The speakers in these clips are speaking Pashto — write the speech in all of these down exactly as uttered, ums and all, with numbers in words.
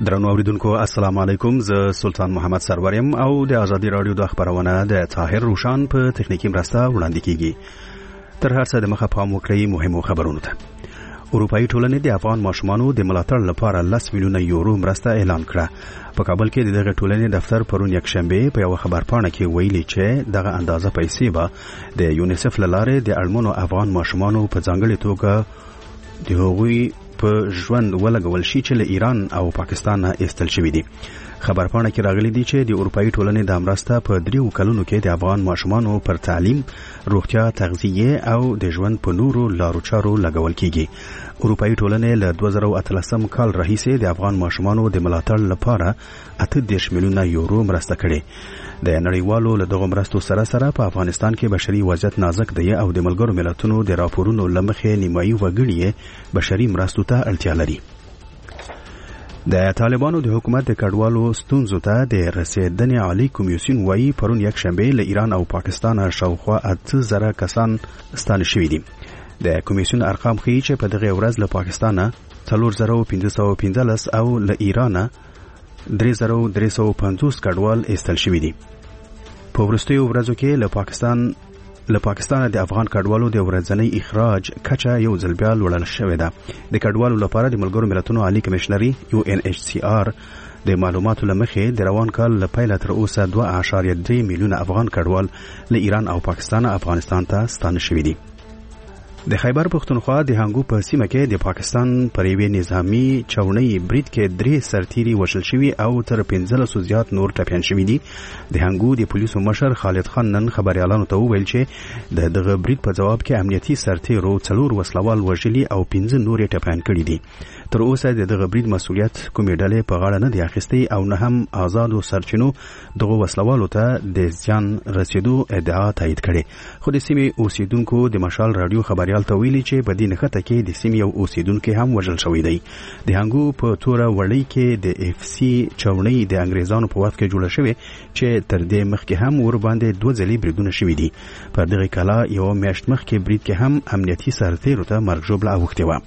درنو اوریدونکو السلام علیکم، زه سلطان محمد سروریم او د ازادي رادیو د خبرونه د طاهر روشان په تخنیکی مرسته وړاندې کیږي. تر هر څه د مخه پام وکړئ مهمو خبرونو ته. اروپایي ټولنې د افغان ماشومانو د ملاتړ لپاره لس میلیونه یورو مرسته اعلان کړه. په کابل کې دغه ټولنې دفتر پرون یک شنبه په یو خبرپاڼه کې ویلي چې دغه اندازه پیسې به د یونیسف لاره د اړمنو افغان ماشومانو په ځانګړي توګه د هغوی په ژوند ولګول شي چې له ایران او پاکستان نه ایستل شوي دي. خبرپاڼه کې راغلي دي چې د اروپایي ټولنې د مرسته په دریو کلونو کې د افغان ماشومانو پر تعلیم، روغتیا، تغذیه او د ژوند په نورو لارو چارو لګول کیږي. اروپایي ټولنې له دوه زره اتلسم کال راهیسې د افغان ماشومانو د ملاتړ لپاره اته دېرش میلیونه یورو مرسته کړې. د نړیوالو له دغو مرستو سره سره په افغانستان کې بشري وضعیت نازک دی او د ملګرو ملتونو د راپورونو له مخې نیمایي وګړي بشري مرستو ته اړتیا لري. د طالبانو د حکومت د کډوالو ستونزو ته د رسیدنې عالی کمیسیون وايي پرون یک شنبه له ایران او پاکستان شاوخوا اته زره کسان ستانه شوي دي. د کمیسیون ارقام ښیي چې په دغه ورځ له پاکستان څلور زره پنځه سوه پنځلس او له ایران درې زره درې سوه پنځوس کډوال ایستل شوي دي. په وروستیو ورځو کې له پاکستان له پاکستان د افغان کډوالو د ورځنی اخراج کچه یو ځل بیا لوړه شوې ده. د کډوالو لپاره د ملګرو ملتونو عالی کمشنري یو ان ایچ سی آر د معلوماتو له مخې د روان کال له پیله تر اوسه دوه اعشاریه درې میلیونه افغان کډوال له ایران او پاکستان افغانستان ته ستانه شوي دي. د خیبر پښتونخوا د هنګو په سیمه کې د پاکستان پر یوې نظامی چاونۍ برید کې درې سرتیري وژل شوي او تر پنځلسو زیات نور ټپیان شوي دي. د هنګو د پولیسو مشر خالد خان نن خبريالانو ته وویل چې د دغه برید په جواب کې امنیتي سرتیرو څلور وسلوال وژلي او پنځه نور ټپیان کړي دي. تر اوسه د دغه برید مسؤلیت کومې ډلې په غاړه نه دی اخیستی او نه هم آزادو سرچینو دغه وسلوالو ته د زیان رسیدو ادعا تایید کړي. خو د سیمې اوسیدونکو د مشال رادیو خبريال ته ویلي چې په دې نښته کې د سیمې یو اوسیدونکو هم وژل شوی دی. د هنګو په توره وړۍ کې د اف سی چاونۍ د انګریزانو په وخت کې جوړه شوې چې تر دې مخکې هم ور باندې دوه ځلې بریدونه شوي دي. پر دغه کلا یو میاشت مخکې برید کې هم امنیتي سرتیرو ته مرګ ژوبله اوښتې وه.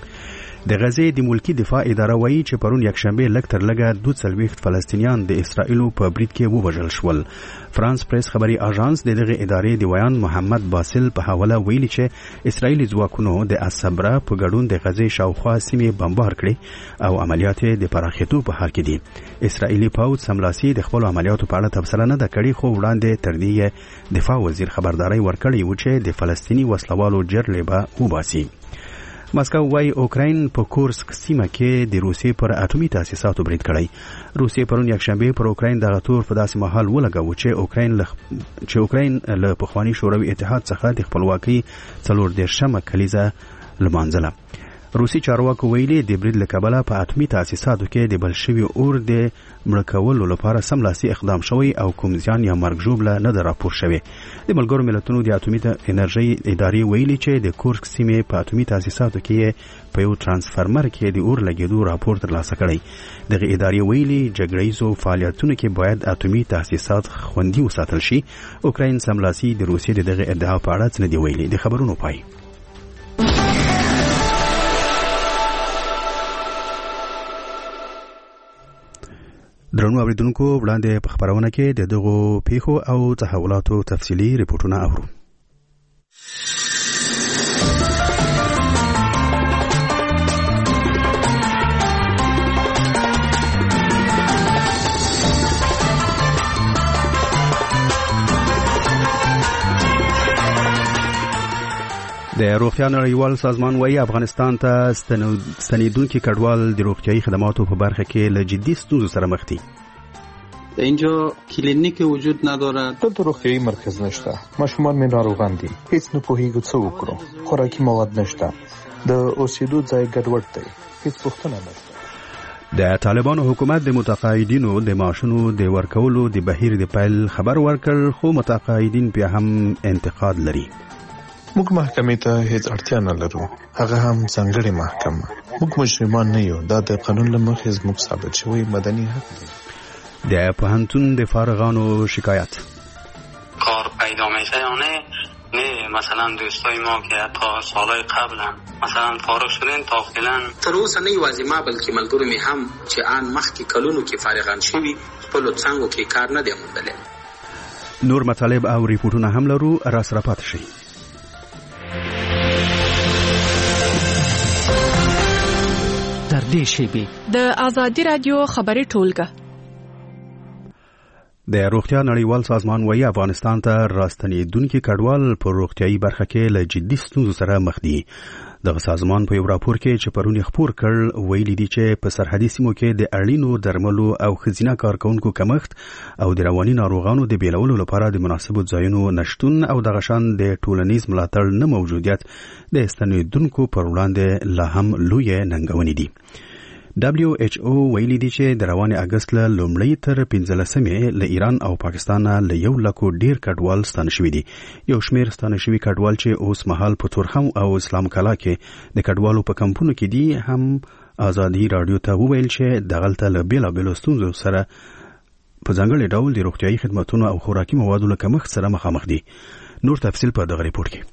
د غزې د ملکی دفاع اداره وایي چې پرون یک شنبه لږ تر لږه دوه څلوېښت فلسطینیان د اسرائیلو په برید کې ووژل شول. فرانس پریس خبري اژانس د دغه ادارې د ویان محمد باسل په حواله ویلي چې اسرائیلي ځواکونو د الصبره په ګډون د غزې شاوخوا سیمې بمبار کړې او عملیات د پراخېدو په حال کې دي. اسرائیلي پوځ سملاسي د خپل عملیاتو په اړه تبصره نه ده کړې، خو وړاندې تر دې دفاع وزیر خبرداري ورکړې و چې د فلسطیني وسلوالو جرړې به وباسي. مسکو وايي اوکراین په کورسک سیمه کې د روسیې پر اټومي تاسیساتو برید کړی. روسیې پرون یک شنبه پر اوکراین دغه تور په داسې مهال ولګاوه چې اوکراین له چې اوکراین له پخوانی شوروي اتحاد څخه د خپلواکۍ څلور دېرشمه کلیزه لمانځله. روسي چارواکو ویلي د برید له کبله په اټومي تاسیساتو کې د بل شوي اور د مړه کولو لپاره سملاسي اقدام شوی او کوم زیان یا مرګ ژوبله نه ده راپور شوی. د ملګرو ملتونو د اټومي انرژۍ ادارې ویلي چې د کورسک سیمې په اټومي تاسیساتو کې په یو ترانسفارمر کې د اور لګېدو راپور ترلاسه کړی. دغه ادارې ویلي جګړیزو فعالیتونو کې باید اټومي تاسیسات خوندي وساتل شي. اوکراین سملاسي د روسیې د دغه ادعا په اړه څه نه دی ویلي. د خبرونو پای. درنو اوریدونکو وړاندې په خبرونه کې د دغو پیښو او تحولاتو تفصیلي ریپورتونه اورو. د روغتیا نړیوال سازمان وايي افغانستان ته ستنیدونکي کډوال د روغتیايي خدماتو په برخه کې له جدي ستونزو سره مخ دي. اینجا کلینیک وجود ندارد. دلته روغتیايي مرکز نشته. ماشومان مې ناروغان دي. هیڅ نه پوهیږو څه وکړو. خوراکي مواد نشته. د اوسېدو ځای ګډوډ دی. هیڅ پوښتنه نشته. د طالبانو حکومت د متقاعدینو د معاشونو د ورکولو د بهیر د پیل خبر ورکړ، خو متقاعدین بیا هم انتقاد لري. موږ محکمې ته هیڅ اړتیا نه لرو، هغه هم ځانګړې محکمه. موږ مجرمان نه یو، دا د قانون له مخې زموږ ثابت شوی مدني حق دی. د پوهنتون د فارغانو شکایت کار پیدا میشه یا نه نه مثلا دوستای ما که حتی سالهای قبلا مثلا فارغ شدن تا فعلا تر اوسه نه یوازې ما بلکې ملګرو مې هم چې آن مخکې کلونو کې فارغان شوي خپلو څانګو کې کار نه دی موندلی. نور مطالب او ریپورټونه هم لرو، را سره پاتې شئ. تر دې شیبې د آزادي رادیو خبري ټولګه. د روغتیا نړیوال سازمان وایي افغانستان ته راستنېدونکي کډوال په روغتیايي برخه کې له جدي ستونزو سره مخ دي. دغه سازمان په یو راپور کې چې پرون خپور کړ ویلي دي چې په سرحدي سیمو کې د اړینو درملو او ښځینه کارکونکو کمښت او د رواني ناروغانو د بیلولو لپاره د مناسبو ځایونو نشتون او دغه شان د ټولنیز ملاتړ نه موجودیت د ستنېدونکو پر وړاندې لا هم لویه ننګونې دي. دبليو ایچ او ویلي دي چې د روانې اګست له لومړۍ تر پنځلسمې له ایران او پاکستان له یو لکو ډیر کډوال ستانه شوي دي. یو شمیر ستانه شوي کډوال چې اوس مهال په تورخم او اسلام کلا کې د کډوالو په کمپونو کې دي هم آزادي رادیو ته وویل چې دغلته له بیلابیلو ستونزو سره په ځانګړي ډول د روغتیايي خدماتونو او خوراکي موادو له کمښت سره مخامخ دي. نور تفصیل په دغه ریپورت کې.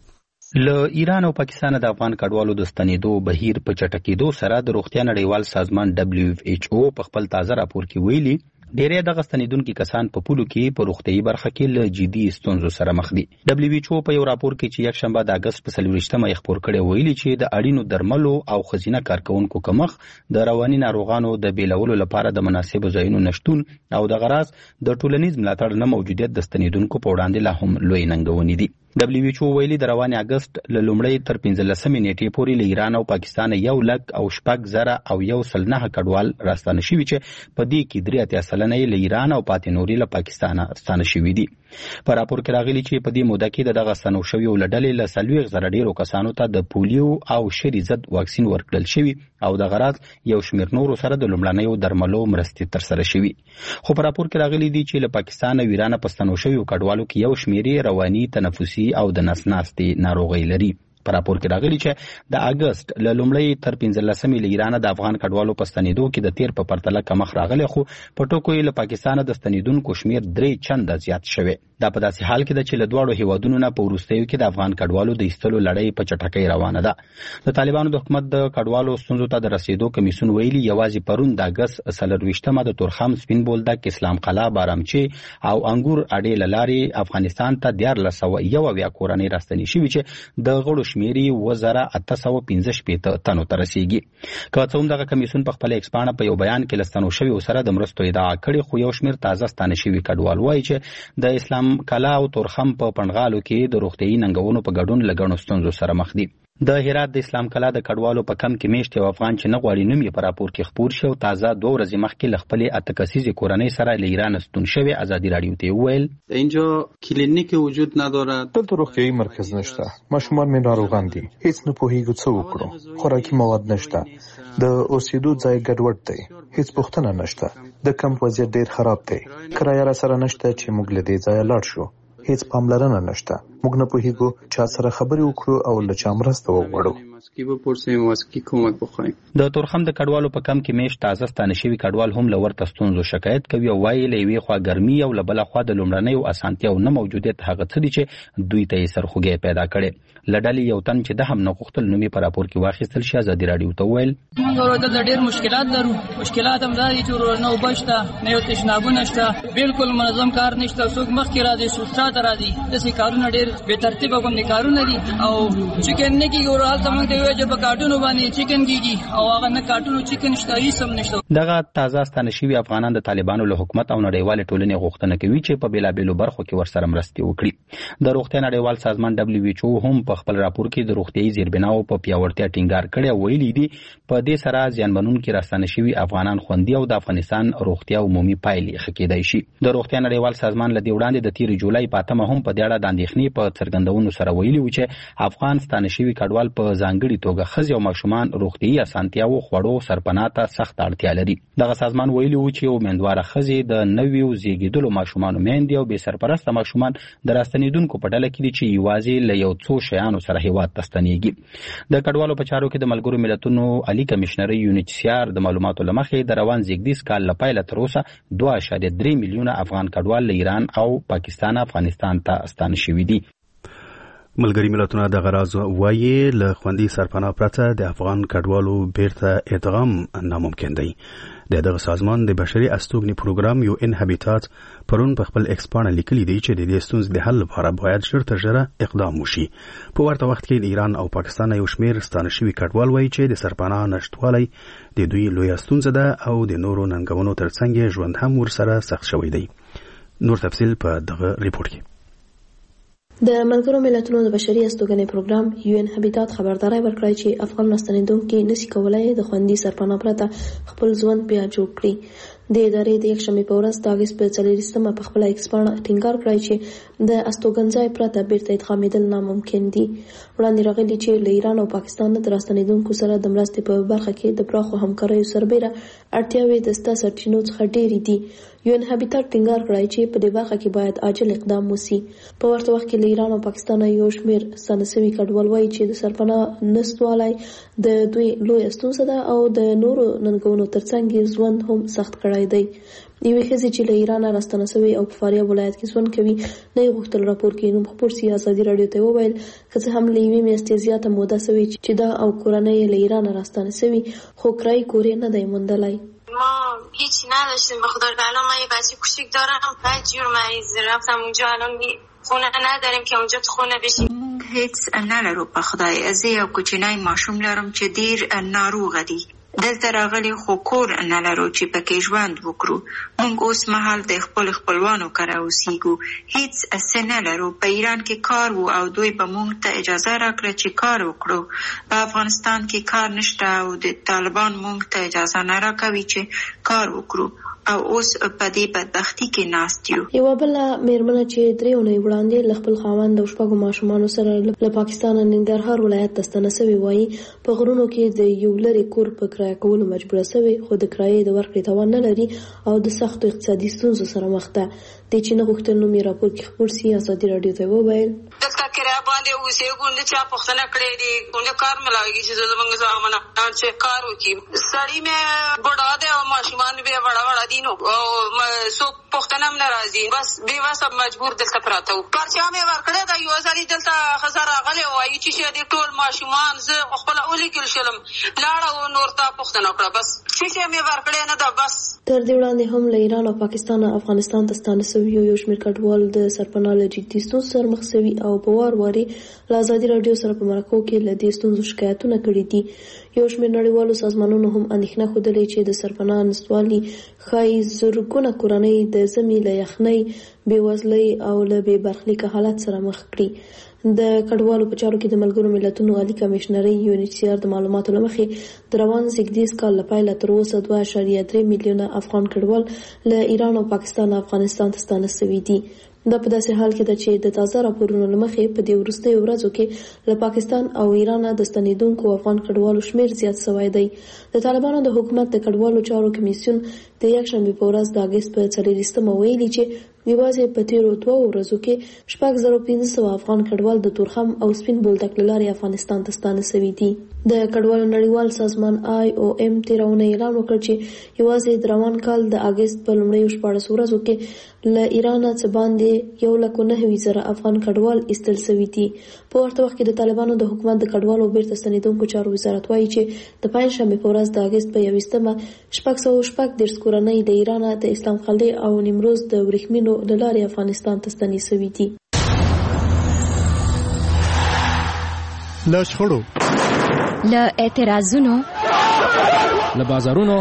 له ایران او پاکستان د افغان کډوالو د ستنېدو بهیر په چټکېدو سره د روغتیا نړیوال سازمان دبليو ایچ او په خپل تازه راپور کې ویلي ډېری دغه ستنېدونکي کسان په پولو کې په روغتیايي برخه کې له جدي ستونزو سره مخ دي. دبليو ایچ او په یو راپور کې چې یک شنبه د اګست په څلوېښتمه یې خپور کړی ویلي چې د اړینو درملو او ښځینه کارکونکو کمښت د رواني ناروغانو د بیلولو لپاره د مناسبو ځایونو نشتون او د غراض د ټولنیز ملاتړ نه موجودیت د ستنېدونکو په وړاندې لا هم لوی ننګونې دي. دبليو ایچ او ویلي د روانې اګست له لومړۍ تر پنځلسمې نیټې پورې له ایران او پاکستان یو لک او شپږ زره او یو سل نهه کډوال راستانه شوي چې په دې کې درې اتیا سلنه یې له ایران او پاتې نورې له پاکستانه ستانه شوي دي. په راپور کې راغلي چې په دې موده کې د دغه ستنو شویو له ډلې له څلوېښت زره ډېرو کسانو ته د پولیو او شري ضد واکسین ورکړل شوي او د غراض یو شمېر نورو سره د لومړنیو درملو مرستې ترسره شوي. خو په راپور کې راغلي دي چې له پاکستان او ایران په ستنو شویو کډوالو کې یو شمېر رواني، تنفسي او د نس ناستې ناروغۍ لري. په راپور کې راغلي چې د اګست له لومړۍ تر پنځلسمې له ایران د افغان کډوالو په ستنېدو کې د تیر په پرتله کمښت راغلی، خو په ټکو یې له پاکستانه د ستنېدونکو شمېر درې چنده زیات شوی. دا په داسې حال کې ده چې له دواړو هیوادونو نه په وروستیو کې د افغان کډوالو د ایستلو لړۍ په چټکۍ روانه ده. د طالبانو د حکومت د کډوالو ستونزو ته د رسېدو کمیسیون ویلي یوازې پرون د اګست څلرویشتمه د تورخم، سپین بولدک، اسلام قلعه، بارامچی او انګور اډې له لارې افغانستان ته دیارلس سوه یو اویا کورنۍ راستنې شوي چې د غړو شمېر یې اووه زره اته سوه پنځه شپېته تنو ته رسېږي. که څه هم دغه کمیسیون په خپله ایکس پاڼه په یو بیان کې له ستنو شویو سره د مرستو ادعا کړې، خو یو شمېر تازه ستانه شوي کډوال وایي چې د اسلام کلا او تورخم په پنډغالو کې د روغتیايي ننګونو په ګډون له ګڼو ستونزو سره مخ دي. د هرات د اسلام کلا د کډوالو په کم کې میشت یو افغان چې نه غواړي نوم یې په راپور کې خپور شو تازه دوه ورځې مخکې له خپلې اته کسیزې کورنۍ سره له ایران ستون شوی. آزادي رادیو ته وویل اینجا کلینیک وجود ندارد، دلته روغتیايي مرکز نشته، ماشومان مې ناروغان دي، هیڅ نه پوهیږو څه وکړو، خوراکي مواد نشته، د اوسېدو ځای ګډوډ دی، هیڅ پوښتنه نشته، د کمپ وضعیت ډیر خراب دی، کرایه را سره نشته چې موږ له دې ځایه لاړ شو، هیڅ پاملرنه نشته، موږ نه پوهیږو چا سره خبرې وکړو او له چا مرسته وغواړو. د تورخم د کډوالو په کم کې میشت تازه ستانه شوي کډوال هم له ورته ستونزو شکایت کوي او وایي له یوې خوا ګرمي او له بله خوا د لومړنیو اسانتیاو نه موجودیت هغه څه دي چې دوی ته یې سرخوږی پیدا کړی. له ډلې یو تن چې ده هم نه غوښتل نوم یې په راپور کې واخیستل شي آزادي راډیو ته وویل موږ دلته ډېر مشکلات لرو. مشکلات هم دا دي چې نه اوبه شته، نه یو تشنابونه شته، بالکل منظم کار نشته، څوک مخکې راځي څوک شاته راځي، داسې کارونه ډېر بې ترتیبه غوندې کارونه دي او چکن نه کېږي. هلته موږ ته وایي چې په کارټونو باندې چکن کېږي او هغه نه کارټونو چکن شته، هېڅ هم نشته. دغه تازه ستانه شوي افغانان د طالبانو له حکومت او نړیوالې ټولنې غوښتنه کوي چې په بېلابېلو برخو کې ورسره مرستې وکړي. د روغتیا نړیوال سازمان دبليو ایچ او هم په خپل راپور کې د روغتیايي زیربناو په پیاوړتیا ټینګار کړی او ویلي دي په دې سره زیانمنونکي راستانه شوي افغانان خوندي او د افغانستان روغتیا عمومي پایلې ښه کېدای شي. د روغتیا نړیوال سازمان له دې وړاندې د تېرې جولای په اتمه هم په دې اړه د اندېښنې په څرګندونو سره ویلي و چې افغان ستانه شوي کډوال په ځانګړې توګه ښځې او ماشومان روغتیايي اسانتیاوو، خوړو، سرپناه ته سخت اړتیا لري. دغه سازمان ویلي و چې امیندواره ښځې د نویو زیږېدلو ماشومانو میندې او بې سرپرسته ماشومان د راستنېدونکو په ډله کې دي چې یوازې له یو څو شیانو سره هېواد ته ستنېږي. د کډوالو په چارو کې د ملګرو ملتونو عالي کمیشنرۍ یو ان ایچ سی آر د معلوماتو له مخې د روان زیږدیز کال له پیله تر اوسه دوه اعشاریه درې میلیونه افغان کډوال له ایران او پاکستان افغانستان ته ستانه شوي دي. ملګری ملتونه د غراز وایي له خوندي سرپناه پرته د افغان کډوالو بیرته ادغام ناممکن دی. د دغه سازمان د بشري استوګنې پروګرام یو ان هابیتات پرون په خپل ایکس پاڼه لیکلي دی چې د دې ستونزې د حل لپاره باید ژر تر ژره اقدام وشي. په ورته وخت کې د ایران او پاکستان یو شمېر ستانه شوي کډوال وایي چې د سرپناه نشتوالی د دوی لویه ستونزه ده او د نورو ننګونو ترڅنګ ژوند هم ورسره سخت شوی دی. نور تفصیل په دغه ریپورت کې. د ملګرو ملتونو د بشري استوګنې پروګرام یو ان هابیتات خبرداري ورکړی چې افغان راستنیدونکي نشي کولای د خوندي سرپناه پرته خپل ژوند بیا جوړ کړي. د ادارې د یکشنبې په ورځ د اګست په څلورویشتمه په خپله ایکس پاڼه ټینګار کړی چې د استوګنځای پرته بیرته ادغامېدل ناممکن دي. وړاندې راغلي چې له ایران او پاکستان د راستنیدونکو سره د مرستې په برخه کې د پراخو همکاریو سربیره اړتیاوې د سته سرچینو څخه ډېرې دي. یو ان هابیتات ټینګار کړی چې په دې برخه کې باید عاجل اقدام وشي. په ورته وخت کې له ایران او پاکستان یو شمېر ستانه شوي کډوال وایي چې د سرپناه نشتوالی د دوی لویه ستونزه ده او د نورو ننګونو ترڅنګ ژوند هم سخت کړی دی. یوې ښځې چې له ایرانه راستنه شوې او په فاریاب ولایت کې ژوند کوي نه یې غوښتل راپور کې نوم خپور سي. ازادي راډیو ته وویل که څه هم له یوې میاشتې زیاته موده شوې چې دا او کورنۍ یې له ایرانه راستنه شوي خو کرایي کور یې نه دی موندلی. ما هیچی نداشتیم به خدا. الان من یه بچه کوچیک دارم، بعد جور مریض رفتم اونجا، الان خونه نداریم که اونجا تو خونه بشیم. هیڅ نلرو په خدای. زه یو کوچنی ماشوم لرم چې ډیر ناروغه دی. دلته راغلي خو کور نه لرو چې پکې ژوند وکړو. موږ اوس مهال د خپل خپلوانو کره اوسېږو. هیڅ څه نه لرو. په ایران کې کار وو او دوی به موږ ته اجازه راکړه چې کار وکړو. په افغانستان کې کار نشته او د طالبان موږ ته اجازه نه راکوي چې کار وکړو او اوس په دې بدبختي کې ناست یو. یوه بله میرمنه چې درې اونۍ وړاندې له خپل خاوند او شپږو ماشومانو سره له پاکستان ننګرهار ولایت ته ستنه شوې وایي په غرونو کې د یو لرې کور په کرایه کولو مجبوره شوې خو د کرایې د ورکړې توان نه لري او د سختو اقتصادي ستونزو سره مخ ده. د چې نه غوښتل نوم یې راپور کې خپور سي. ازادي راډیو ته وویل دلته کرایه باندې اوسېږو، نه چا پوښتنه کړې دي، نه کار ملاویږي چې زموږ زامنه چې کار وکړي. سړی مې بوډا دی او ماشومان بیا وړه وړه دي نو څوک پوښتنه هم نه راځي. بس بېوسه مجبور دلته پراته وو. پرچه مې ورکړی ده. یو ځلې دلته ښځه راغلې وایي چې شه دې ټول ماشومان زه خپله ولیکل شلم لاړه و نور تا پوښتنه وکړه. بس ښیښه مې ورکړې نه ده. بس تر دې وړاندې هم له ایران او پاکستان افغانستان ته ستانه شوي یو شمېر کډوال د سرپناه له جدي ستونزو سره مخ شوي او په وار وارې له ازادي راډیو سره په مرکو کې له دې ستونزو شکایتونه کړي دي. یو شمېر نړیوالو سازمانونو هم اندېښنه ښودلې چې د سرپناه نشتوالي ښایي زرګونه کورنۍ د ژمي له یخنۍ، بېوزلۍ او له بې برخلیکه حالت سره مخ کړي. د کډوالو په چارو کې د ملګرو ملتونو عالي کمیشنرۍ یو ان ایچ سی آر د معلوماتو له مخې د روان زېږدیز کال له پیله تر اوسه دوه اعشاریه درې میلیونه افغان کډوال له ایران او پاکستان افغانستان ته ستانه شوي دي. دا په داسې حال کې ده چې د تازه راپورونو له مخې په دې وروستیو ورځو کې له پاکستان او ایران د ستنېدونکو افغان کډوالو شمېر زیات شوی دی. د طالبانو د حکومت د کډوالو چارو کمیسیون د یکشنبې په ورځ د اګست په څلورویشتمه ویلي چې یوازې په تېرو دوو ورځو کې شپږ زره پنځه سوه افغان کډوال د تورخم او سپین بولدک له لارې افغانستان ته ستانه شوي دي. د کډوالو نړیوال سازمان آی او ایم تېره اونۍ اعلان وکړ چې یوازې د روان کال د اګست په لومړیو شپاړسو ورځو کې له ایرانه څه باندې یو لک نهه زره افغان کډوال ایستل شوي دي. په ورته وخت کې د طالبانو د حکومت د کډوالو بیرته ستنېدونکو چارو وزارت وایي چې د پنجشنبې په ورځ د اګست په یوویشتمه شپږ سوه شپږ دېرش کورنۍ د ایرانه د اسلام قلعې او نیمروز د ورېښمینو له لارې افغانستان ته ستنې شوي دي. له شخړو، له اعتراضونو، له بازارونو،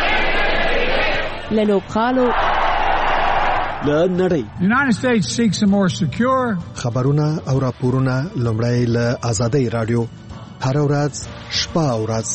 له لوبغالو، له نړۍ United States seeks a more secure خبرونه او راپورونه لومړی له آزادۍ راډیو هر ورځ شپه او ورځ.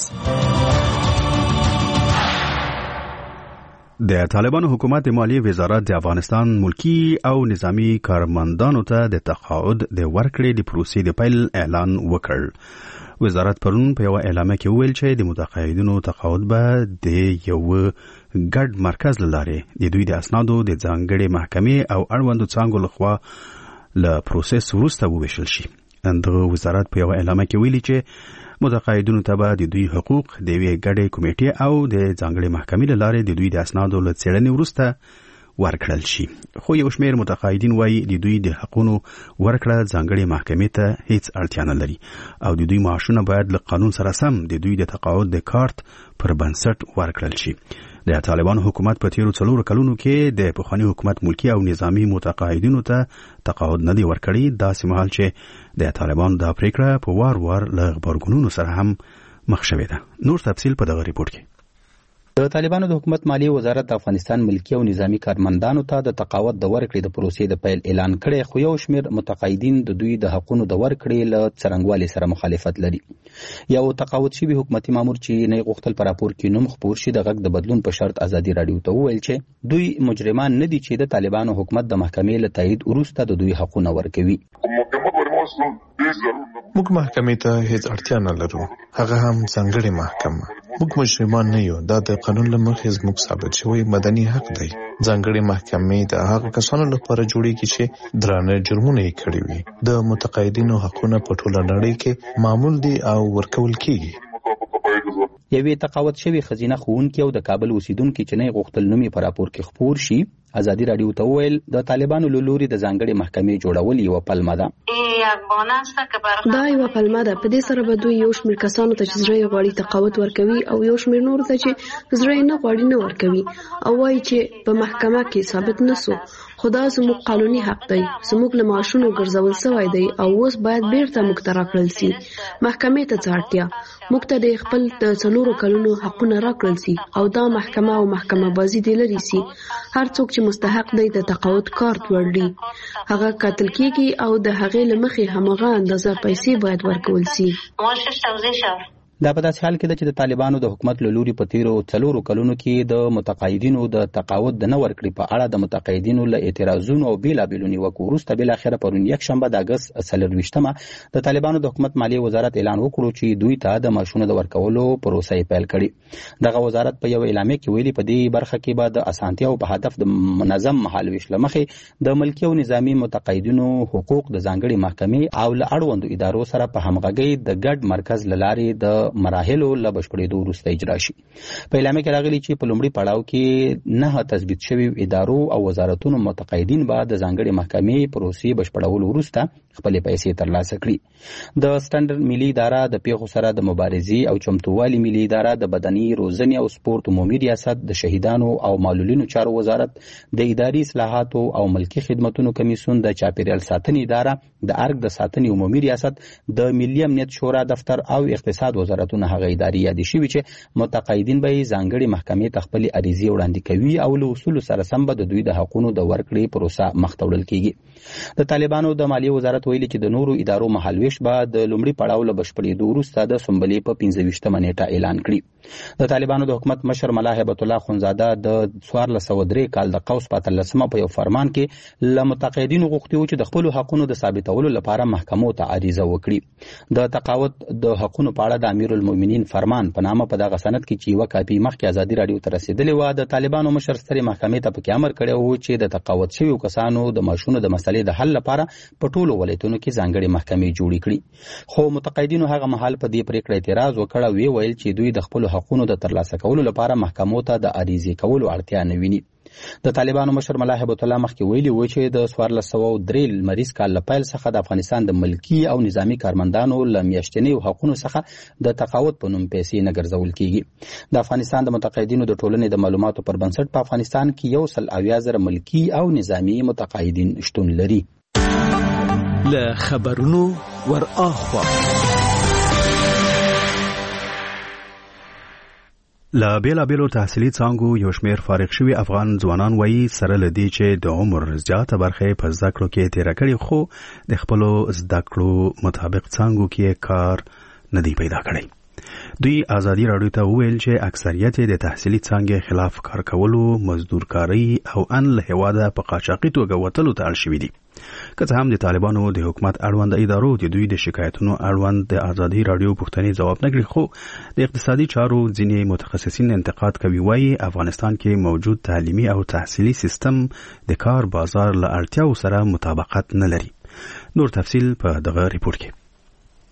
د طالبانو حکومت د مالیې وزارت د افغانستان ملکی او نظامی کارمندانو ته د تقاعد د ورکړې د پروسې د پیل اعلان وکړ. وزارت پرون په یو اعلامیه کې وویل چې د متقاعدینو تقاعد به د یو ګډ مرکز له لارې د دوی د اسنادو د ځانګړې محکمې او اړوندو څانګو لخوا له پروسس وروسته وویشل شي. دغه وزارت په یو اعلامیه کې ویلي چې متقاعدینو ته به د دوی حقوق د یوې ګډې کمیټې او د ځانګړې محکمې له لارې د دوی د اسنادو له څېړنې وروسته ورکړل شي. خو یو شمېر متقاعدین وایي د دوی د حقونو ورکړه ځانګړې محکمې ته هیڅ اړتیا نه لري او د دوی معاشونه باید له قانون سره سم د دوی د تقاعد د کارت پر بنسټ ورکړل شي. د طالبانو حکومت په تیرو څلورو کلونو کې د پخواني حکومت ملکی او نظامی متقاعدینو ته تقاعد نه دی ورکړی، داسې مهال چې د طالبانو دا پریکړه په وار وار له غبرګونونو سره هم مخ شوې ده. نور تفصیل په دغه ریپورت کې. د طالبانو د حکومت مالیې وزارت د افغانستان ملکی او نظامی کارمندانو ته د تقاعد د ورکړې د پروسې د پیل اعلان کړی، خو یو شمېر متقاعدین د دوی د حقونو د ورکړې له څرنګوالي سره مخالفت لري. یو تقاعد شوی حکومتي مامور چې نه غوښتل په راپور کې نوم خپور شي د غږ د بدلون په شرط ازادي راډیو ته وویل چې دوی مجرمان نه دي چې د طالبانو حکومت د محکمې له تایید وروسته د دوی حقونه ورکوي. موږ محکمې ته هیڅ اړتیا نه لرو، هغه هم ځانګړې محکمه. موږ مجرمان نه یو، دا د قانون له مخې زموږ ثابت شوی مدني حق دی. ځانګړې محکمې د هغه کسانو لپاره جوړیږي چې درانه جرمونه یې کړي وي. د متقاعدینو حقونه په ټوله نړۍ کې معمول دي او ورکول کیږي. یوې تقاعد شوی خزینه ښوونکي او د کابل اوسیدونکي چې نه غوښتل نوم یې په راپور کې خپور شي ازادي راډیو ته وویل د طالبانو له لوري د ځانګړې محکمې جوړول یوه پلمه ده. دا یوه پلمه ده. په دې سره به دوی یو شمېر کسانو ته چې زړه یې غواړي تقاعد ورکوي او یو شمېر نورو ته چې زړه یې نه غواړي نه ورکوي او وایي چې په محکمه کې ثابت نه سو. خو دا زموږ قانوني حق دی. زموږ له معاشونو ګرځول سوی دی او اوس باید بیرته موږ ته راکړل سي. محکمې ته څه اړتیا؟ موږ ته د خپل د څلورو کلونو حقونه راکړل سي او دا محکمه او محکمه بازي دې لري سي. هر څوک چې مستحق دی د تقاعد کارت ورلي هغه قتل کیږي او د هغې له مخې همغه اندازه پیسې باید ورکول سي. دا په داسې حال کې ده چې د طالبانو د حکومت له لوري په تیرو څلورو کلونو کې د متقاعدینو د تقاعد د نه ورکړې په اړه د متقاعدینو له اعتراضونو او بېلابېلو نیوکو وروسته بالاخره پرون یکشنبه د اګست څلرویشتمه د طالبانو د حکومت مالیې وزارت اعلان وکړو چې دوی ته د معاشونو د ورکولو پروسه یې پیل کړې. دغه وزارت په یو اعلامیه کې ویلي په دې برخه کې به د اسانتیاو په هدف د منظم مهالویش له مخې د ملکي او نظامي متقاعدینو حقوق د ځانګړې محکمې او له اړوندو ادارو سره په همغږۍ د ګډ مرکز له لارې د مراحلو له بشپړېدو وروسته اجرا شي. په اعلامیه کې راغلي چې په لومړي پړاو کې نه تثبیت شوي ادارو او وزارتونو متقاعدین به د ځانګړې محکمې پروسې بشپړولو وروسته خپلې پیسې ترلاسه کړي. د سټنډرډ ملي اداره د پیښو سره د مبارزې او چمتووالي ملي اداره د بدني روزنې او سپورت عمومي ریاست د شهیدانو او معلولینو چارو وزارت د اداري اصلاحاتو او ملکي خدمتونو کمیسیون د چاپیریال ساتنې اداره د ارګ د ساتنې عمومي ریاست د ملي امنیت شورا دفتر او اقتصاد وزارتونه هغه ادارې یادې شوي چې متقاعدین به یې ځانګړې محکمې ته خپلې عریضې وړاندې کوي او له اصولو سره سم به د دوی د حقونو د ورکړې پروسه مخ ته وړل کیږي. د طالبانو د مالیې وزارت ویلي چې د نورو ادارو مهالویش به د لومړي پړاو له بشپړېدو وروسته د سنبلې په پنځه ویشتمه نیټه اعلان کړي. د طالبانو د حکومت مشر ملا هیبت الله خونزاده د څوارلس سوه درې کال د قوس په اتلسمه په یو فرمان کې له متقاعدینو غوښتي وو چې د خپلو حقونو د ثابتولو لپاره محکمو ته عریضه وکړي. د تقاعد د حقونو په اړه د امیرالمؤمنین فرمان په نامه په دغه سند کې چې یوه کاپي مخکې ازادي راډیو ته رسېدلې وه، د طالبانو مشر سترې محکمې ته پکې امر کړی و چې د تقاعد شویو کسانو د معاشونو د مسلې د حل لپاره په ټولو ولایتونو کې ځانګړې محکمې جوړې کړي. خو متقاعدینو هغه مهال په دې پریکړه اعتراض وکړ او ویې ویل چې دوی د خپلو حقونو د ترلاسه کولو لپاره محکمو ته د عریضې کولو اړتیا نه ویني. د طالبانو مشر ملا هیبت الله مخکې ویلي و چې د څوارلس سوه درې لمریز کال له پیل څخه د افغانستان د ملکي او نظامي کارمندانو له میاشتنیو حقونو څخه د تقاعد په نوم پیسې نه ګرځول کیږي. د افغانستان د متقاعدینو د ټولنې د معلوماتو پر بنسټ په افغانستان کې یو سل اویا زره ملکي او نظامي متقاعدین شتون لري. له خبرونو ور اخوا لا بیلا بیلو تحصیلي څانګو یو شمېر فارغ شوي افغان ځوانان وایي سره له دې چې د عمر زیاته برخه په زده کړو کې تېره کړې خو د خپلو زده کړو مطابق څانګو کې کار نه دی پیدا کړی. دوی ازادي راډیو ته وویل چې اکثریت د تحصیلي څانګې خلاف کار کولو، مزدورکاري او ان له هېواده په قاچاقي توګه وتلو ته اړ شوي دي. که څه هم د طالبانو د حکومت اړوند ادارو د دوی د شکایتونو اړوند د ازادي راډیو پوښتنې ځواب نه کړي، خو د اقتصادي چارو ځینې متخصصین انتقاد کوي. وایي افغانستان کې موجود تعلیمي او تحصیلي سیستم د کار بازار له اړتیاو سره مطابقت نه لري. نور تفصیل په دغه ریپورت کې.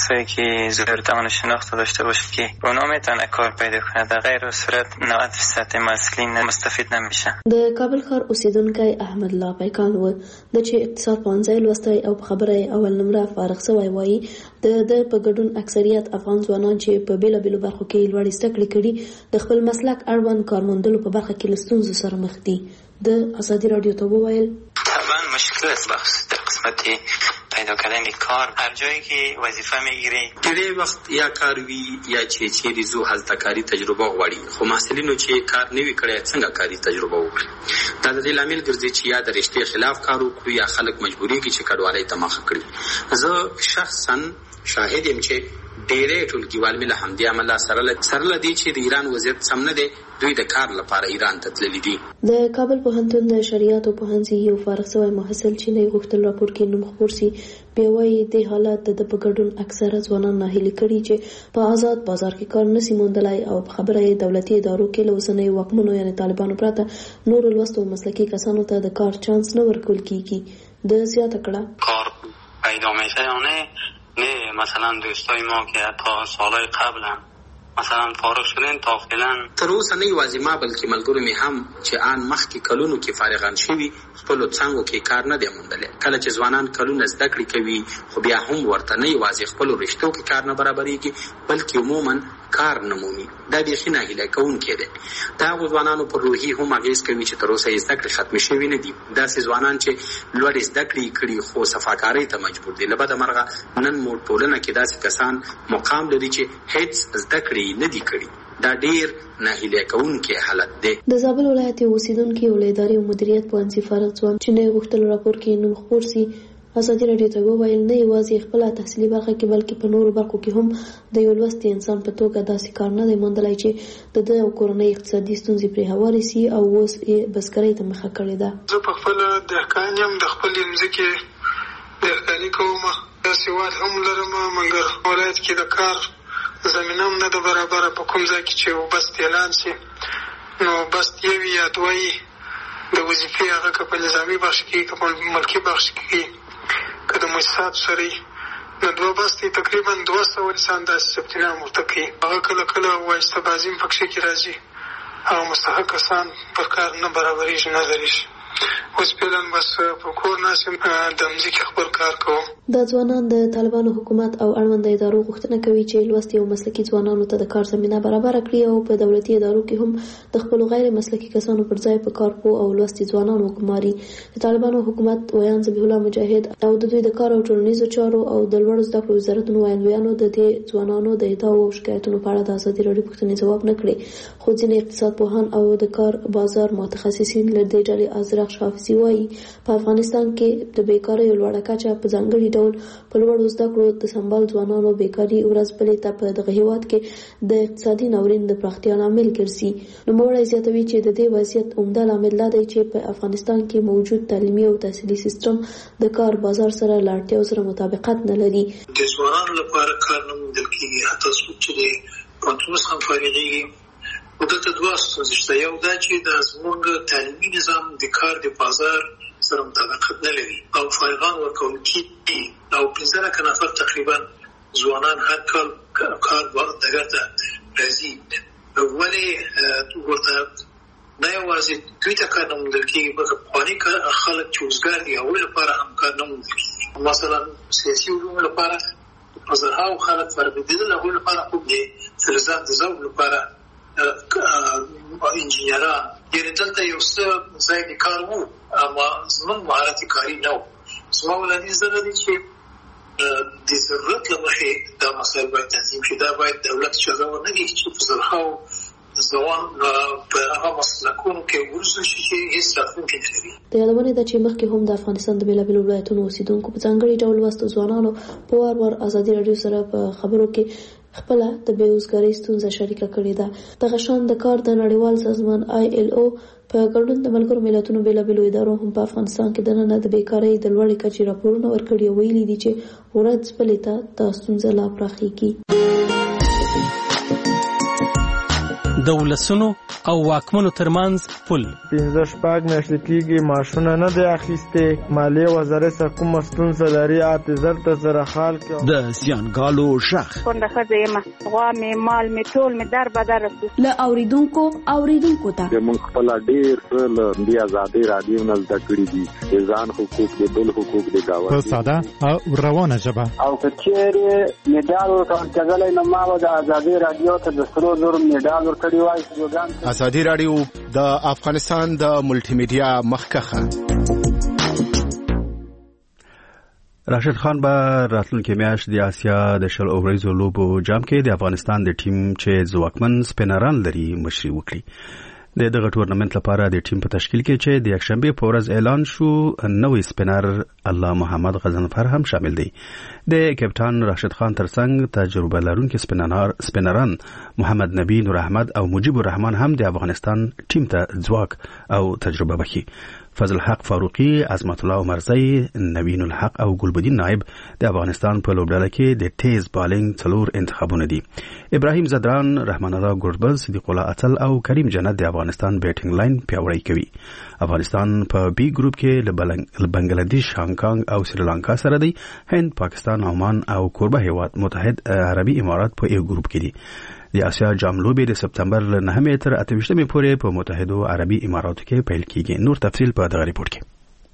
کسایی که زور توان شناخت داشته باشه که اونا میتونه کار پیدا کنه، در غیر صورت نود درصد مسئولین مستفید نمیشن. د کابل ښار اوسیدونکی احمد الله پیکان و د چې اقتصاد پوهنځی لوستی او په خبره اول نمره فارغ سوی وایي د د په ګډون اکثریت افغان ځوانان چې په بیلابیلو برخو کې لوړې زده کړې کړي د خپل مسلک اړوند کارموندلو په برخه کې له ستونزو سره مخ دي. د ازادي راډیو ته وویل طبعا مشکل است بخصوص در قسمت پیدا کردن کار، هر جایی که وظیفه میگیری ډېری وخت یا کار وي یا چې چیرې ځو هلته کاري تجربه غواړي، خو محصلینو چې کار نه وي کړی څنګه کاري تجربه وکړي. دا د دې لامل ګرځي چې یا د رشتې خلاف کار وکړو یا خلک مجبوریږي چې کډوالۍ ته مخه کړي. زه شخصا شاهد یم چې ډېری ټولګیوال مې له همدې امله سره سره له دې چې د ایران وضعیت سم نه دی دوی د کار لپاره ایران ته تللي دي. د کابل پوهنتون د شریعت پوهنځي یو فارغ شوی محصل چې نه غوښتل راپور کې نوم خپور سي بیا وایي د حالت د په ګډون اکثره ځوانان ناهیلي کړي چې په آزاد بازار کې کار نشي موندلای او په خبره یې دولتي ادارو کې له اوسنۍ واکمنو یعنی طالبانو پرته نور لوستو مسلکي کسانو ته د کار چانس نه ورکول کیږي. د زیاته کړه کار پیدا میشه یا نه نه مثلا دوستای ما که تا سالهای قبلا مثلا فارغ شدن تا فعلا تر اوسه نه یوازې ما بلکې ملګرو مې هم چې آن مخکې کلونو کې فارغان شوي خپلو څانګو کې کار نه دی موندلی. کله چې ځوانان کلونه زده کړې کوي خو بیا هم ورته نه یوازې خپلو رشتو کې کار نه برابرېږي بلکې عموما کار نه مومي. دا بیخي ناهیلی کوونکی دی. د هغو ځوانانو پر روحي هم اغېز کوي چې تر اوسه یې زده کړې ختمې شوي نه دي. داسې ځوانان چې لوړې زده کړې کړي خو صفاکارۍ ته مجبور دي. له بده مرغه نن مو ټولنه کې داسې کسان مقام لري چې هېڅ زده کړې نه دي کړي. دا ډېر ناهیلی کوونکی حالت دی. د زابل ولایت اوسیدونکي له ادارې او مدیریت پوهنځي فارغ ځوان چې نه غوښتل راپور کې نوم خپور سي ازادي راډیو ته وویل نه یوازې خپل تحصیلي برخه کې بلکې په نورو برخو کې هم د یو لوستي انسان په توګه داسې کار نه دی موندلی چې د ده او کورنۍ اقتصادي ستونزې پرې هوارې سي او اوس یې بزګرۍ ته مخه کړې ده. زه په خپله دهقان یم، د خپلې مځکې دهقاني کوم، داسې وال هم لرم مګر ولایت کې د کار زمینه هم نه ده برابره. په کوم ځای کې چې بست اعلان سي نو بست یو وي یا دوه وي د وظیفې هغه که په نظامي بخش کې که په ملکي بخش کې که د مؤسساتو سره وي نو دوه بست یې تقریبا دوه سوه انسان داسې ثبت نام ورته کوي. هغه کله کله وایسته بازي هم پکښې کې راځي او مستحق کسان پر کار نه برابرېږي نه درېږي. اوس فعلا بس په کور ناست یم د مځکې خپل کار کوم. دا ځوانان د طالبانو حکومت او اړونده ادارو غوښتنه کوي چې لوستي او مسلکي ځوانانو ته د کار زمینه برابره کړي او په دولتي ادارو کې هم د خپلو غیر مسلکي کسانو پر ځای په کار پوه او لوستي ځوانانو وګماري. د طالبانو حکومت ویان ذبیح الله مجاهد او د دوی د کار او ټولنیزو چارو او د لوړو زده کړو وزارتونو ویاندویانو د دې ځوانانو د ادعاو او شکایتونو په اړه د ازادي راډیو پوښتنې ځواب نه کړې، خو ځینې اقتصاد پوهان او د کار بازار متخصصین له دې ډلې ازرق حافظي وایي په افغانستان کې د بیکارۍ لوړه کچه په ځانګړي ډول په لوړو زده کړو د سمبال ځوانانو بیکاري ورځ بلې ته په دغه هېواد کې د اقتصادي ناورین د پراختیا لامل ګرځي. نوموړی زیاتوي چې د دې وضعیت عمده لامل دا دی چې په افغانستان کې موجود تعلیمي او تحصیلي سیستم د کار بازار سره له اړتیاو سره مطابقت نه لري. د ځوانانو لپاره کار نه موندل کېږي، حتی څوک چې د پوهنتون څخه فارغېږي دلته دوه ستونزې شته. یو دا چې د زموږ تعلیمي نظام د کار د بازار سره مطابقت نه لري او فارغان ورکول کېږي او پنځه لکه نفر تقریبا ځوانان هر کال کار ډګر ته راځي. ولې ورته نه یوازې دوی ته کار نه موندل کېږي بلکې پخواني خلک چې وزګار دي هغوی لپاره هم کار نه موندل کېږي. مثلا سیاسي علومو لپاره په زرهاو خلک فارغېدل، هغوی لپاره خوب دی. فلزات د ذوق لپاره انجینران، یعنې دلته یو څه ځای د کار وو اما زموږ مهارت کاري نه و. زما وړاندیز دا دی چې د ضرورت له مخې دا مسایل باید تنظیم شي. دا باید دولت اجازه ونه کړي چې په زرهاو ځوان په هغه مسلکونو کې ورسول شي چې هېڅ راتلونکی نه لري. د یادونې ده چې مخکې هم د افغانستان د بېلابېلو ولایتونو اوسېدونکو په ځانګړي ډول لوستو ځوانانو په وار وار ازادي راډیو سره په خبرو کې خپله د بېوزګارۍ ستونزه شریکه کړې ده. دغه شان د کار د نړیوال سازمان آی ایل او په ګډون د ملګرو ملتونو بېلابېلو ادارو هم په افغانستان کې دننه د بیکارۍ د لوړې کچې راپورونه ورکړي او ویلي دي چې ورځ بلې ته دا ستونزه لا پراخېږي. د ولسونو او واکمنو ترمنځ پل. پنځه شپږ میاشتې کېږي ماشونه نه دی اخیستې. مالیې وزارت څخه کومه ستونزه لري اته زر ته سره حال کړو. د زیانګالو شخ کونډه ښځه یم، غوا مې مال مې ټول مې در بدر رسو. له اوریدونکو اوریدونکو ته موږ خپل ډېر څه له دې ازادۍ راډیو نه زده کړي دي، د ځان حقوق د بل حقوق د ګاونډي په ساده او روانه ژبه. او که چېرې مډال ورکول کېدلی نو ما به د ازادۍ راډیو ته د سرو زرو مډال ورکړی وای. ازادي راډیو د افغانستان د ملټي میډیا مخکخه. راشد خان به راتلونکي میاشت د آسیا د شل اوریزو لوبو جام کې د افغانستان د ټیم چې ځواکمن سپینران لري مشري وکړي. د دغه ټورنمنت لپاره د ټیم په تشکیل کې چې د یکشنبه په ورځ اعلان شو نوې سپینر الله محمد غضنفر هم شامل دی. د کپټان راشد خان ترڅنګ تجربه لرونکي سپینران محمد نبی نور احمد او مجيب الرحمن هم د افغانستان ټیم ته ځواک او تجربه بخي. فضل حق فاروقي، عظمت الله عمرزی، نوین الحق او ګلبدین نائب د افغانستان په لوبډله کې د تیز بالینګ څلور انتخابونه دي. ابراهیم زدران، رحمان الله ګربز، صدیق الله اتل او کریم جنت د افغانستان بیټینګ لاین پیاوړی کوي. افغانستان په بی ګروپ کې له بنگلاديش، هانګ کانګ او سریلانکا سره دی. هند، پاکستان، عمان او کوربه هیواد متحد عربي امارات په یو ګروپ کې دي. د آسیا جام لوبې د سپتمبر له نهمې تر اته ویشتمې پورې په متحده عربي اماراتو کې پیل کیږي. نور تفصیل په دغه ریپورت کې.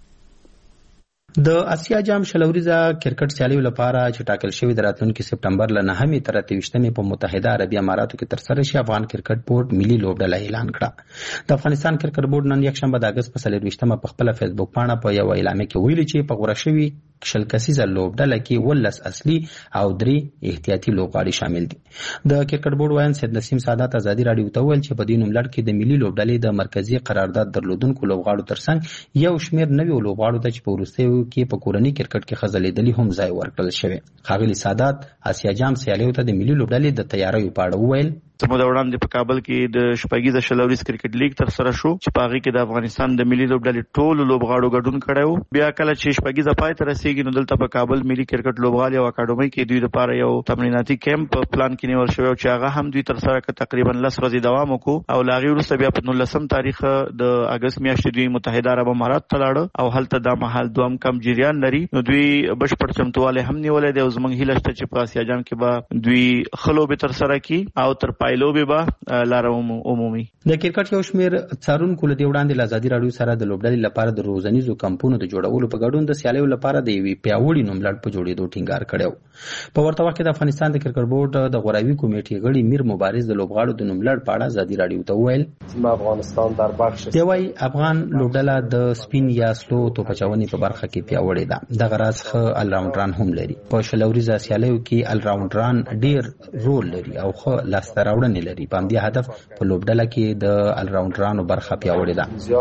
د آسیا جام شلوریزه کرکټ سیالیو لپاره چې ټاکل شوی د راتلونکي سپتمبر له نهمې تر اته ویشتمې په متحده عربي اماراتو کې ترسره شي، افغان کرکټ بورډ ملي لوبډله اعلان کړه. د افغانستان کرکټ بورډ نن یکشنبه د اگست په څلور ویشتمه په خپل فیسبوک پاڼه په یو اعلامیه کې ویلي چې په غوړه شوی شل کسیزه لوبډله کې ولس اصلي او درې احتیاطي لوبغاړي شامل دي. د کرکټ بورډ وایي سید نسیم سادات ازادي راډیو ته ویل چې په دې نوملړ کې د ملي لوبډلې د مرکزی قرارداد درلودونکو لوبغاړو ترڅنګ یو شمیر نوي لوبغاړو ته چې په وروستیو کې په کورنۍ کرکټ کې خزلیدلي هم ځای ورکړل شوی. ښاغلي سادات آسیا جام سیالیو ته د ملي لوبډلې د تیاریو په اړه وویل. زموږ د وړاندې په کابل کې د شپږیزه شلوریز کرکټ لیګ تر سره شو چې په هغه کې د افغانستان د ملي لوبډلې ټولو لوبغاړو ګډون کړی و. بیا کله چې شپږیزه پای ته رسیږي نو دلته په کابل ملي کرکټ لوبغالي او اکاډمۍ کې دوی لپاره یو تمریناتي کیمپ په پلان کې نیول شوی چې هغه هم دوی تر سره کړ. تقریبا لس ورځې دوام وکړو او لا غي وروسته بیا په نولسم تاریخ د اگست میاشتې دوی متحده عرب امارات ته لاړ او هلته د مهال دوام کم جریان لري. نو دوی بشپړ چمتواله هم نیولې دی او زموږ هیله شته چې په آسیا جام کې به دوی خلوب تر سره کی او تر پایلو به لاره عمومي. د کرکټ یو شمیر څارونکو له دې وړاندې له ازادي راډیو سره د لوبډلې لپاره د روزنیزو کمپونو د جوړولو په ګډون د سیالیو لپاره د یوې پیاوړي نوملړ په جوړېدو ټینګار کړی. په ورته وخت کې د افغانستان د کرکټ بورډ د غوراوي کمیټې غړي میر مبارز د لوبغاړو د نوملړ په اړه ازادي راډیو ته وویل. افغانستان در بخش دی وايي افغان لوبډله د سپین یا سلو توپچونې په برخه کې پیاوړې ده. دغه راز ښه الراونډران هم لري. په شلوریزه سیالیو کې الراونډران ډیر رول لري او ښه لاسته راوړنې لري. په همدې هدف په لوبډله کې د الراونډرانو برخه پیاوړې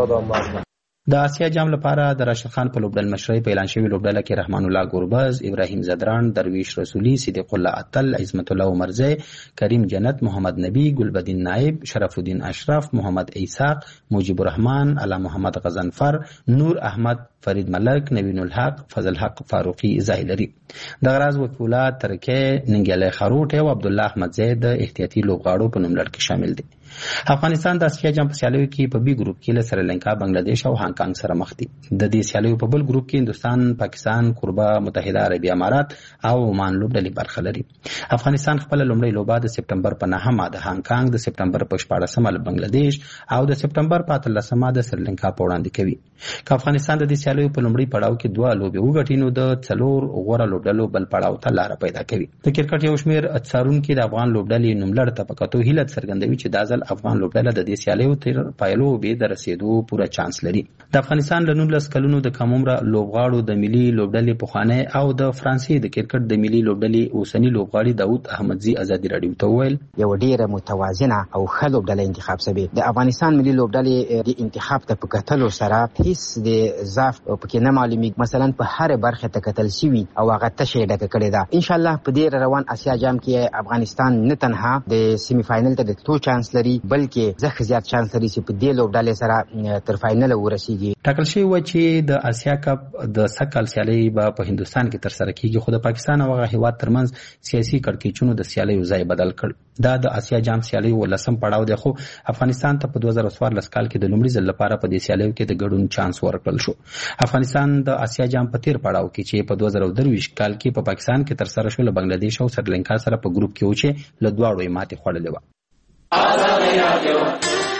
ده. د آسیا جام لپاره د راشد خان په لوبډل مشرۍ په اعلان شوی لوبډله کې رحمان الله ګربز، ابراهیم زدران، درویش رسولی، صدیق الله اتل، عظمت الله عمرزی، کریم جنت، محمد نبی، گلبدین نائب، شرف الدین اشرف، محمد ایساق، مجيب الرحمن، علا محمد غضنفر، نور احمد، فرید ملک، نوین الحق، فضل حق فاروقی ځای لري. دغه راز وکیلا ترکیه ننګیالی خروټ او عبد الله احمد زید د احتیاطي لوبغاړو په نوملړ کې شامل دي. افغانستان د آسیا جام په سیالیو کې په بی ګروپ کې له سریلانکا، بنگلاديش او هانګ کانګ سره مخ دي. د دې سیالیو په بل ګروپ کې هندستان، پاکستان، کوربه متحده عربي امارات او عمان لوبډلې برخه لري. افغانستان خپل لومړی لوبه د سپتمبر په نهمه د هانګ کانګ، د سپتمبر په شپاړسمه له بنگلاديش او د سپتمبر په اتلسمه د سریلانکا په وړاندې کوي. که افغانستان د دې سیالیو په لومړي پړاو کې دوه لوبې وګټي نو د څلور غوره لوبډلو بل پړاو ته لار پیدا کوي. د کرکټ یو شمیر څارونکي د افغان لوبډلې نوملړ ته په کتو هیله څرګندوي چې دا ځل افغان لوبډله د دې سیالیو تر پایلو به د رسیدو پوره چانس لري. د افغانستان له نولس کلونو د کم عمره لوبغاړو د ملي لوبډلې پخوانی او د فرانسې د کرکټ د ملي لوبډلې اوسنی لوبغاړي داود احمدزي ازادي راډیو ته وویل یو ډیره متوازنه او ښه لوبډله انتخاب شوی. د افغانستان ملي لوبډلې د انتخاب ته په کتلو سره هیڅ د ضعف پکې نه معلومیږي. مثلا په هر برخه ته کتل شوی او هغه تشه ډکه کړې ده. ان شاء الله په دې روان آسیا جام کې افغانستان نه تنها د سیمی فائنل ته د تو چانس لري لري بلکې ځکه زیات چانس لري چې په دې لوبډلې سره تر فاینل ورسیږي. ټاکل شوی و چې د آسیا کپ د سکهال سیالي به په هندستان کې تر سره کیږي، خو د پاکستان او هغه هیواد ترمنځ سیاسي کړکېچونو د سیالیو ځای بدل کړ. دا د آسیا جام سیالي ولسم پړاو دی، خو افغانستان ته په دوه زره څوارلس کال کې د لومړي ځل لپاره په دې سیالیو کې د ګډون چانس ورکړل شو. افغانستان د آسیا جام په تیر پړاو کې چې په دوه زره درویشت کال کې په پاکستان کې تر سره شو له بنگلاديش او سریلانکا سره په ګروپ کې و چې له دواړو یې ماتې خوړلې وه.